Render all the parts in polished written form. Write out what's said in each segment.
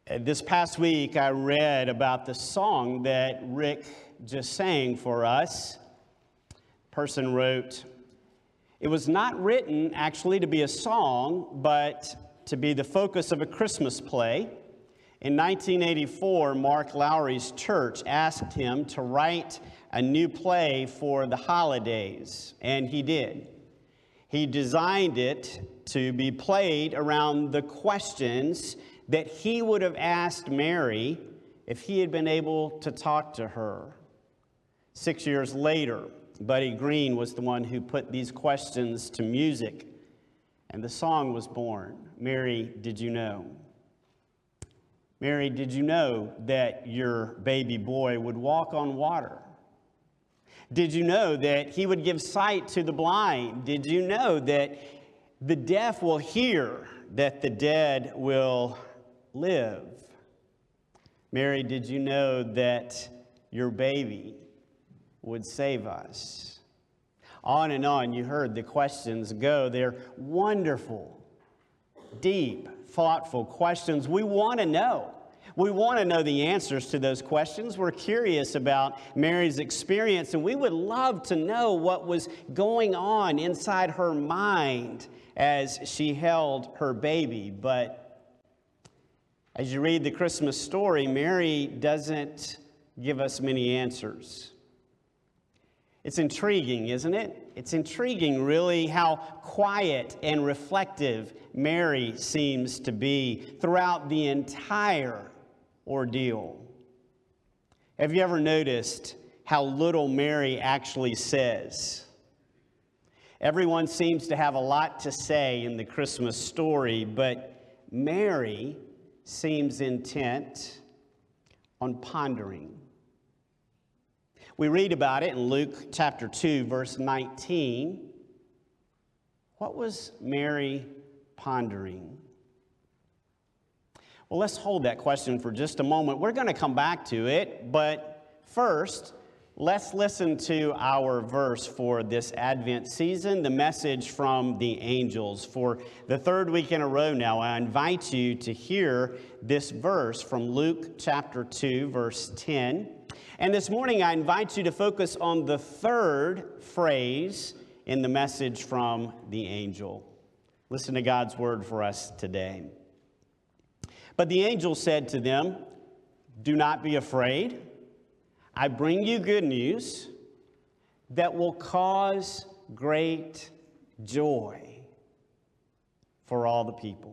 This past week, I read about the song that Rick just sang for us. Person wrote, "It was not written actually to be a song, but to be the focus of a Christmas play. In 1984, Mark Lowry's church asked him to write a new play for the holidays, and he did. He designed it to be played around the questions that he would have asked Mary if he had been able to talk to her. 6 years later, Buddy Green was the one who put these questions to music, and the song was born. Mary, did you know? Mary, did you know that your baby boy would walk on water? Did you know that he would give sight to the blind? Did you know that the deaf will hear, that the dead will live? Mary, did you know that your baby would save us?" On and on you heard the questions go. They're wonderful, deep, thoughtful questions. We want to know. We want to know the answers to those questions. We're curious about Mary's experience, and we would love to know what was going on inside her mind as she held her baby. But as you read the Christmas story, Mary doesn't give us many answers. It's intriguing, isn't it? It's intriguing, really, how quiet and reflective Mary seems to be throughout the entire ordeal. Have you ever noticed how little Mary actually says? Everyone seems to have a lot to say in the Christmas story, but Mary seems intent on pondering. We read about it in Luke chapter 2, verse 19. What was Mary pondering? Well, let's hold that question for just a moment. We're going to come back to it, but first, let's listen to our verse for this Advent season, the message from the angels. For the third week in a row now, I invite you to hear this verse from Luke chapter 2, verse 10. And this morning, I invite you to focus on the third phrase in the message from the angel. Listen to God's word for us today. "But the angel said to them, 'Do not be afraid. I bring you good news that will cause great joy for all the people.'"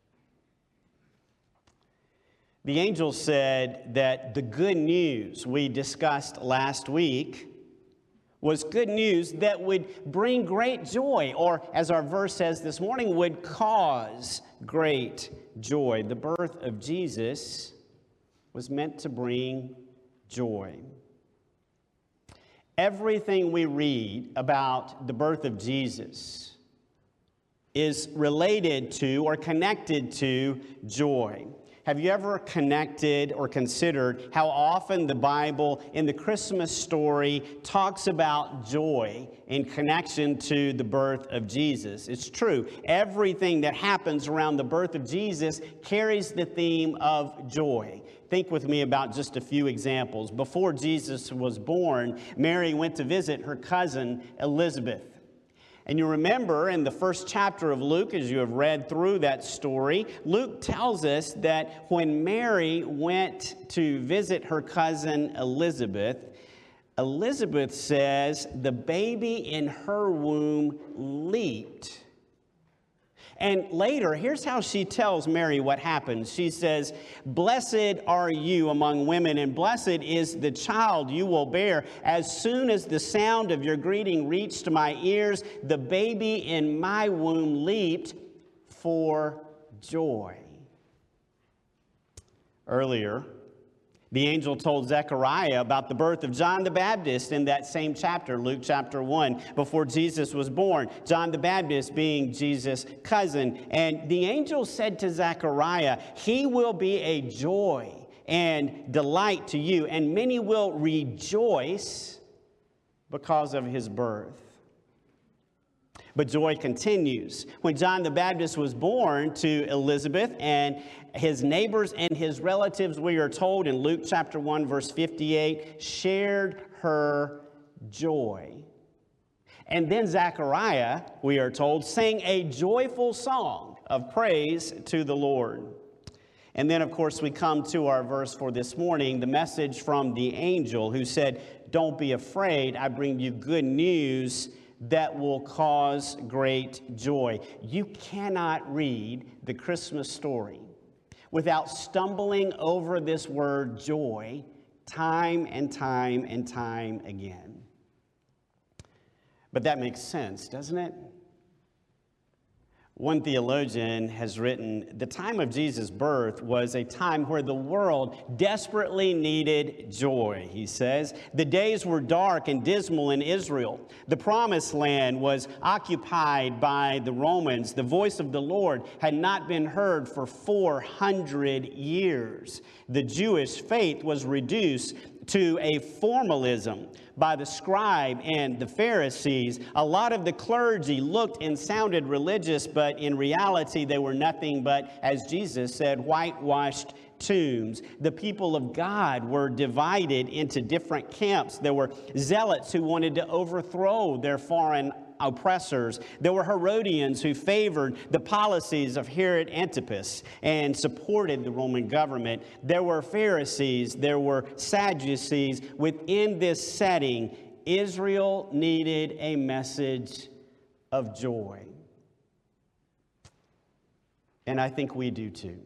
The angel said that the good news we discussed last week was good news that would bring great joy, or as our verse says this morning, would cause great joy. The birth of Jesus was meant to bring joy. Everything we read about the birth of Jesus is related to or connected to joy. Have you ever connected or considered how often the Bible in the Christmas story talks about joy in connection to the birth of Jesus? It's true. Everything that happens around the birth of Jesus carries the theme of joy. Think with me about just a few examples. Before Jesus was born, Mary went to visit her cousin Elizabeth. And you remember in the first chapter of Luke, as you have read through that story, Luke tells us that when Mary went to visit her cousin Elizabeth, Elizabeth says the baby in her womb leaped. And later, here's how she tells Mary what happened. She says, "Blessed are you among women, and blessed is the child you will bear. As soon as the sound of your greeting reached my ears, the baby in my womb leaped for joy." Earlier, the angel told Zechariah about the birth of John the Baptist in that same chapter, Luke chapter 1, before Jesus was born. John the Baptist being Jesus' cousin. And the angel said to Zechariah, "He will be a joy and delight to you, and many will rejoice because of his birth." But joy continues. When John the Baptist was born to Elizabeth and his neighbors and his relatives, we are told in Luke chapter 1, verse 58, shared her joy. And then Zechariah, we are told, sang a joyful song of praise to the Lord. And then, of course, we come to our verse for this morning, the message from the angel who said, "Don't be afraid, I bring you good news that will cause great joy." You cannot read the Christmas story without stumbling over this word joy time and time and time again. But that makes sense, doesn't it? One theologian has written, the time of Jesus' birth was a time where the world desperately needed joy, he says. The days were dark and dismal in Israel. The promised land was occupied by the Romans. The voice of the Lord had not been heard for 400 years. The Jewish faith was reduced to a formalism by the scribe and the Pharisees. A lot of the clergy looked and sounded religious, but in reality they were nothing but, as Jesus said, whitewashed tombs. The people of God were divided into different camps. There were zealots who wanted to overthrow their foreign oppressors. There were Herodians who favored the policies of Herod Antipas and supported the Roman government. There were Pharisees. There were Sadducees. Within this setting, Israel needed a message of joy. And I think we do too.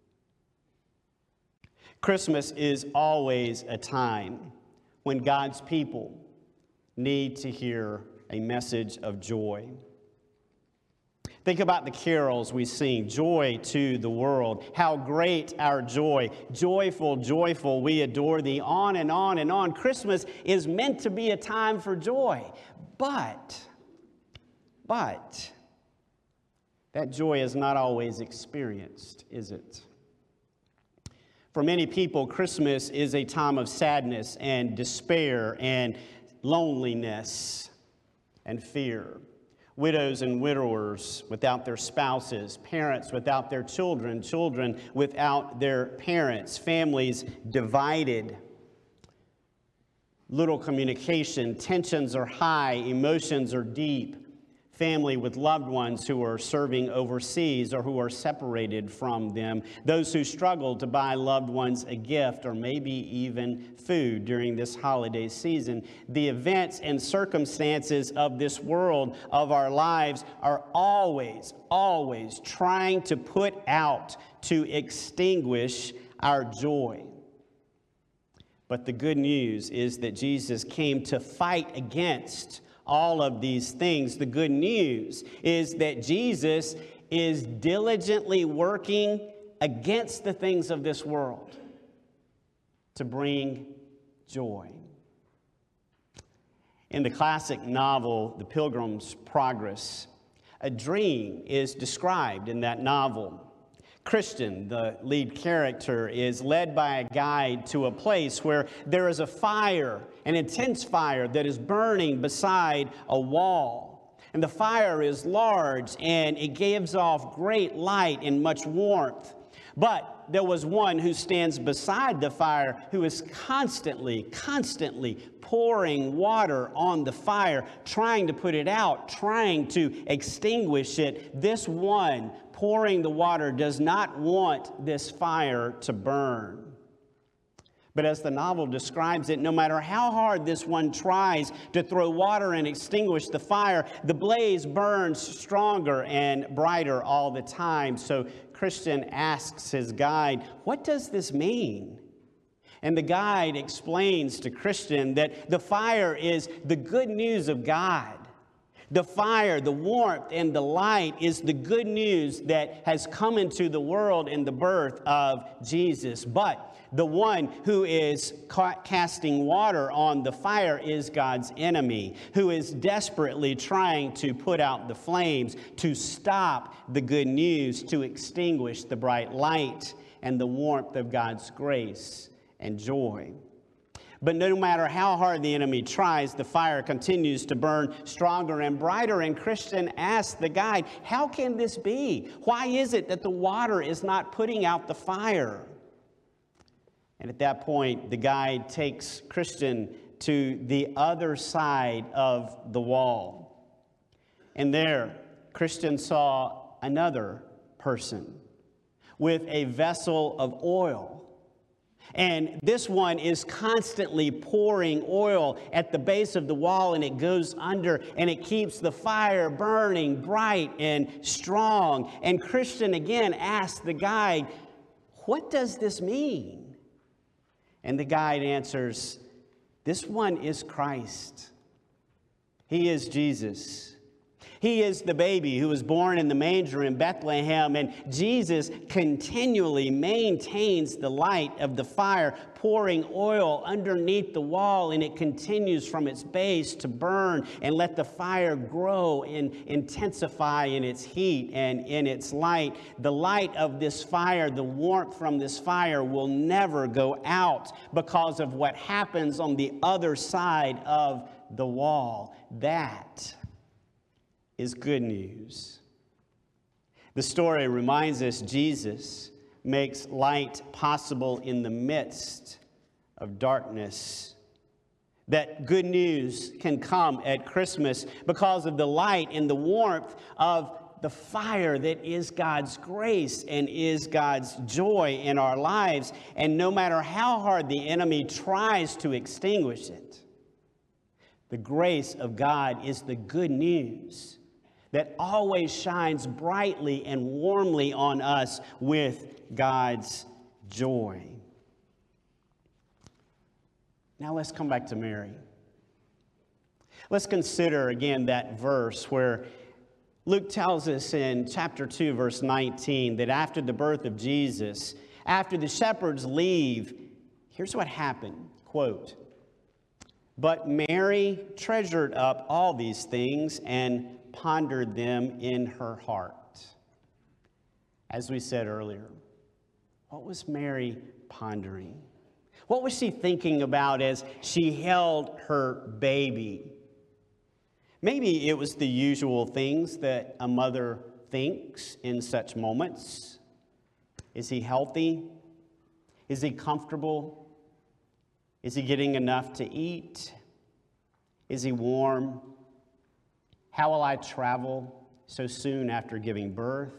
Christmas is always a time when God's people need to hear a message of joy. Think about the carols we sing, "Joy to the world." How great our joy. Joyful, joyful, we adore thee. On and on and on. Christmas is meant to be a time for joy. But that joy is not always experienced, is it? For many people, Christmas is a time of sadness and despair and loneliness and fear. Widows and widowers without their spouses, parents without their children, children without their parents, families divided, little communication, tensions are high, emotions are deep, family with loved ones who are serving overseas or who are separated from them, those who struggle to buy loved ones a gift or maybe even food during this holiday season. The events and circumstances of this world, of our lives, are always trying to put out, to extinguish our joy. But the good news is that Jesus came to fight against all of these things. The good news is that Jesus is diligently working against the things of this world to bring joy. In the classic novel, The Pilgrim's Progress, a dream is described in that novel. Christian, the lead character, is led by a guide to a place where there is a fire, an intense fire that is burning beside a wall. And the fire is large and it gives off great light and much warmth. But there was one who stands beside the fire who is constantly pouring water on the fire, trying to put it out, trying to extinguish it. This one pouring the water does not want this fire to burn. But as the novel describes it, no matter how hard this one tries to throw water and extinguish the fire, the blaze burns stronger and brighter all the time. So Christian asks his guide, "What does this mean?" And the guide explains to Christian that the fire is the good news of God. The fire, the warmth, and the light is the good news that has come into the world in the birth of Jesus. But the one who is casting water on the fire is God's enemy, who is desperately trying to put out the flames, to stop the good news, to extinguish the bright light and the warmth of God's grace and joy. But no matter how hard the enemy tries, the fire continues to burn stronger and brighter. And Christian asks the guide, how can this be? Why is it that the water is not putting out the fire? And at that point, the guide takes Christian to the other side of the wall. And there, Christian saw another person with a vessel of oil. And this one is constantly pouring oil at the base of the wall, and it goes under, and it keeps the fire burning bright and strong. And Christian again asks the guide, what does this mean? And the guide answers, this one is Christ. He is Jesus. He is the baby who was born in the manger in Bethlehem, and Jesus continually maintains the light of the fire, pouring oil underneath the wall, and it continues from its base to burn and let the fire grow and intensify in its heat and in its light. The light of this fire, the warmth from this fire will never go out because of what happens on the other side of the wall. That is good news. The story reminds us Jesus makes light possible in the midst of darkness. That good news can come at Christmas because of the light and the warmth of the fire that is God's grace and is God's joy in our lives. And no matter how hard the enemy tries to extinguish it, the grace of God is the good news that always shines brightly and warmly on us with God's joy. Now let's come back to Mary. Let's consider again that verse where Luke tells us in chapter 2, verse 19, that after the birth of Jesus, after the shepherds leave, here's what happened, quote, "But Mary treasured up all these things and pondered them in her heart." As we said earlier, what was Mary pondering? What was she thinking about as she held her baby? Maybe it was the usual things that a mother thinks in such moments. Is he healthy? Is he comfortable? Is he getting enough to eat? Is he warm? How will I travel so soon after giving birth?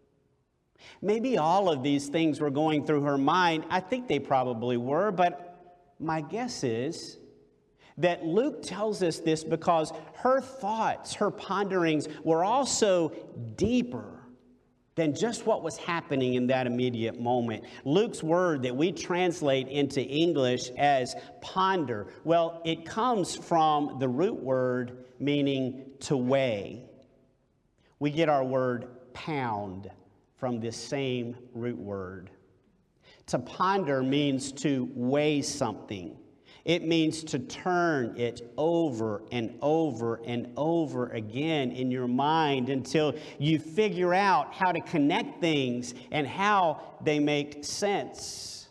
Maybe all of these things were going through her mind. I think they probably were, but my guess is that Luke tells us this because her thoughts, her ponderings were also deeper than just what was happening in that immediate moment. Luke's word that we translate into English as ponder, well, it comes from the root word meaning to weigh. We get our word pound from this same root word. To ponder means to weigh something. It means to turn it over and over and over again in your mind until you figure out how to connect things and how they make sense.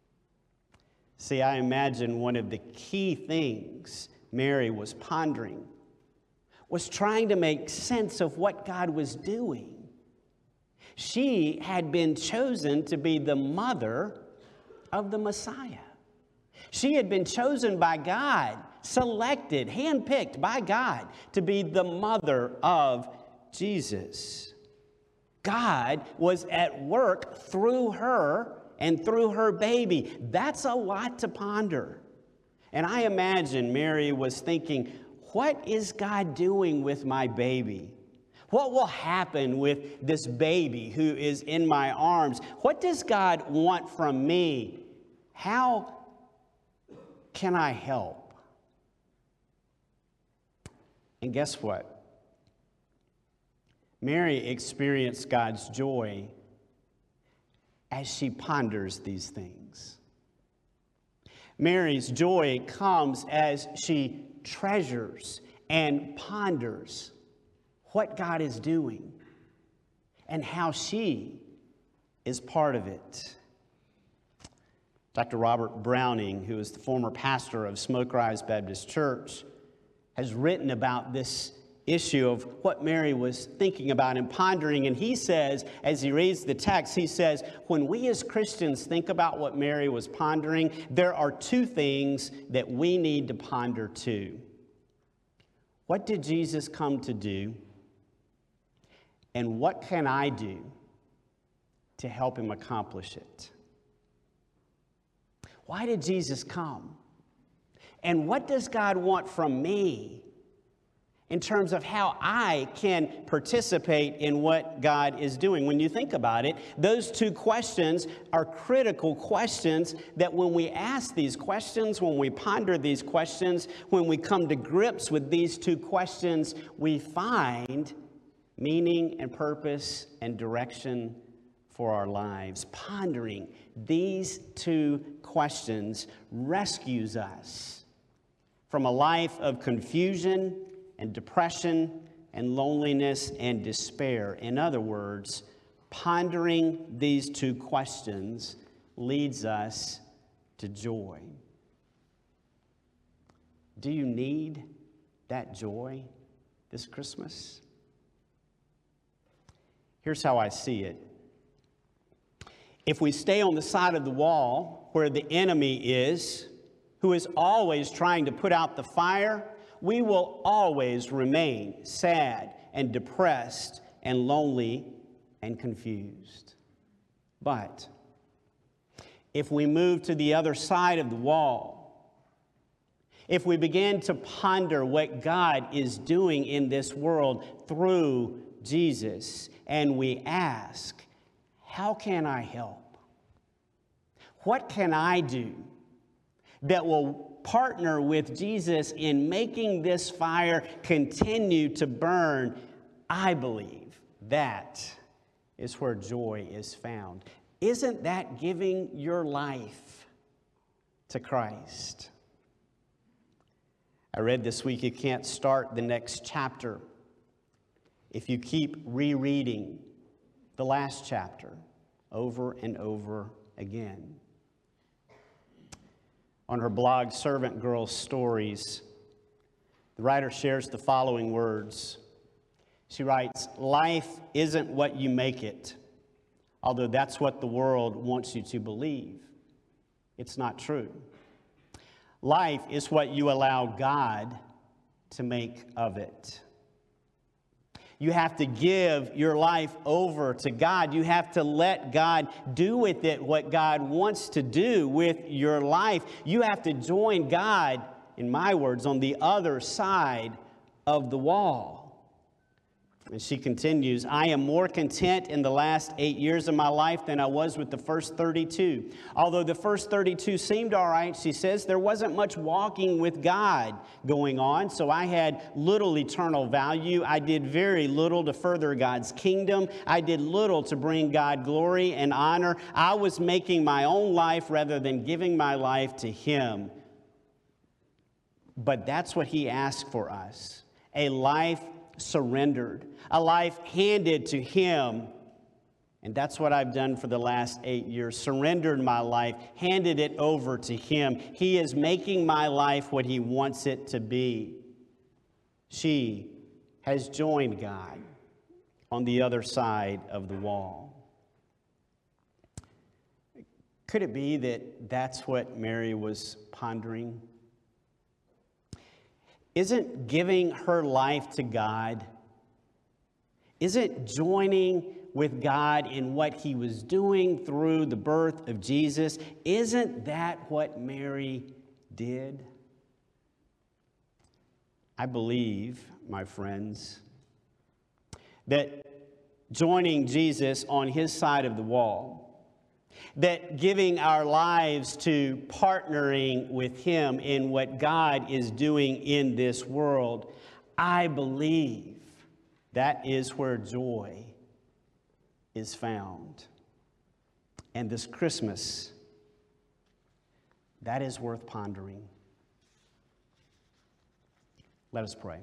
See, I imagine one of the key things Mary was pondering was trying to make sense of what God was doing. She had been chosen to be the mother of the Messiah. She had been chosen by God, selected, handpicked by God to be the mother of Jesus. God was at work through her and through her baby. That's a lot to ponder. And I imagine Mary was thinking, what is God doing with my baby? What will happen with this baby who is in my arms? What does God want from me? How can I help? And guess what? Mary experienced God's joy as she ponders these things. Mary's joy comes as she treasures and ponders what God is doing and how she is part of it. Dr. Robert Browning, who is the former pastor of Smoke Rise Baptist Church, has written about this issue of what Mary was thinking about and pondering. And he says, as he reads the text, he says, when we as Christians think about what Mary was pondering, there are two things that we need to ponder too. What did Jesus come to do? And what can I do to help him accomplish it? Why did Jesus come? And what does God want from me in terms of how I can participate in what God is doing? When you think about it, those two questions are critical questions that when we ask these questions, when we ponder these questions, when we come to grips with these two questions, we find meaning and purpose and direction for our lives. Pondering these two questions rescues us from a life of confusion and depression and loneliness and despair. In other words, pondering these two questions leads us to joy. Do you need that joy this Christmas? Here's how I see it. If we stay on the side of the wall where the enemy is, who is always trying to put out the fire, we will always remain sad and depressed and lonely and confused. But if we move to the other side of the wall, if we begin to ponder what God is doing in this world through Jesus, and we ask, how can I help? What can I do that will partner with Jesus in making this fire continue to burn? I believe that is where joy is found. Isn't that giving your life to Christ? I read this week you can't start the next chapter if you keep rereading the last chapter over and over again. On her blog, Servant Girl Stories, the writer shares the following words. She writes, "Life isn't what you make it, although that's what the world wants you to believe. It's not true. Life is what you allow God to make of it." You have to give your life over to God. You have to let God do with it what God wants to do with your life. You have to join God, in my words, on the other side of the wall. And she continues, "I am more content in the last 8 years of my life than I was with the first 32. Although the first 32 seemed all right," she says, "there wasn't much walking with God going on, so I had little eternal value. I did very little to further God's kingdom. I did little to bring God glory and honor. I was making my own life rather than giving my life to Him." But that's what He asked for us, a life surrendered, a life handed to Him. And that's what I've done for the last 8 years. Surrendered my life, handed it over to Him. He is making my life what He wants it to be. She has joined God on the other side of the wall. Could it be that that's what Mary was pondering? Isn't giving her life to God, isn't joining with God in what He was doing through the birth of Jesus, isn't that what Mary did? I believe, my friends, that joining Jesus on His side of the wall, that giving our lives to partnering with Him in what God is doing in this world, I believe that is where joy is found. And this Christmas, that is worth pondering. Let us pray.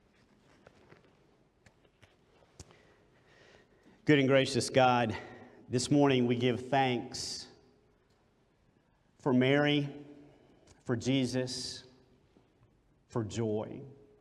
Good and gracious God, This morning we give thanks for Mary, for Jesus, for joy.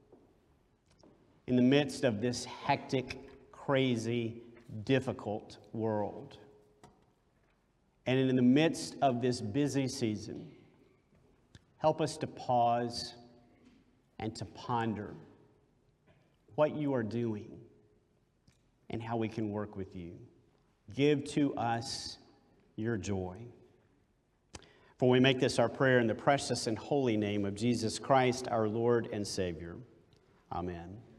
In the midst of this hectic, crazy, difficult world, and in the midst of this busy season, help us to pause and to ponder what you are doing and how we can work with you. Give to us your joy. For we make this our prayer in the precious and holy name of Jesus Christ, our Lord and Savior. Amen.